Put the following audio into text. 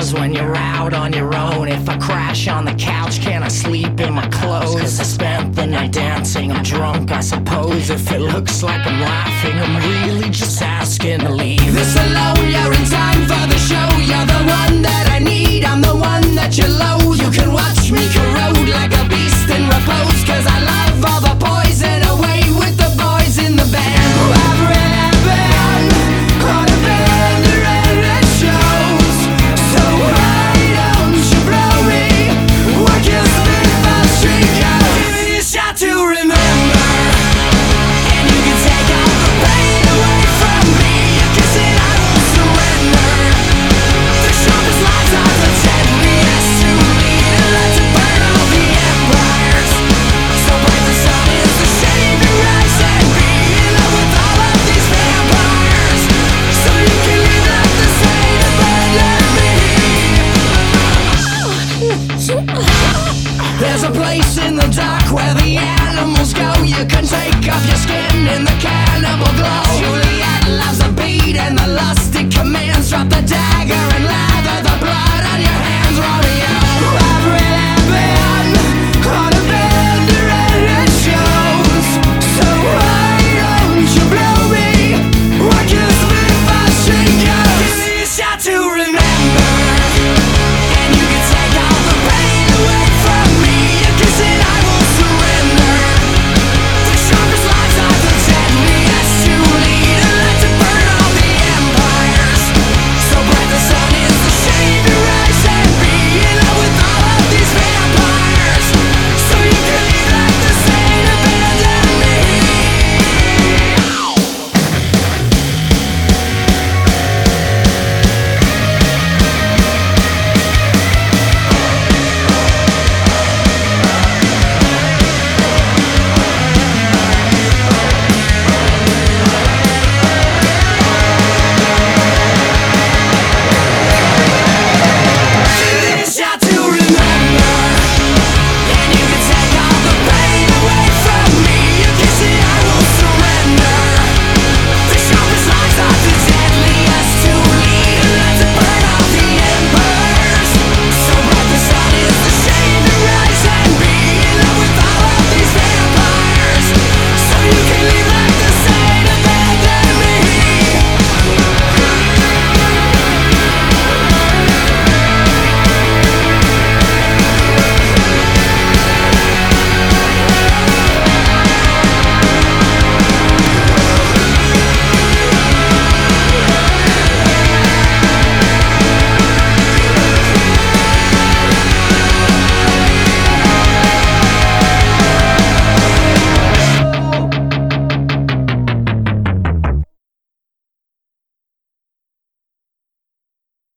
happens when you're out on your own. If I crash on the couch, can I sleep in my clothes? 'Cause I spent the night dancing, I'm drunk I suppose. If it looks like I'm laughing, I'm really just asking to leave. This alone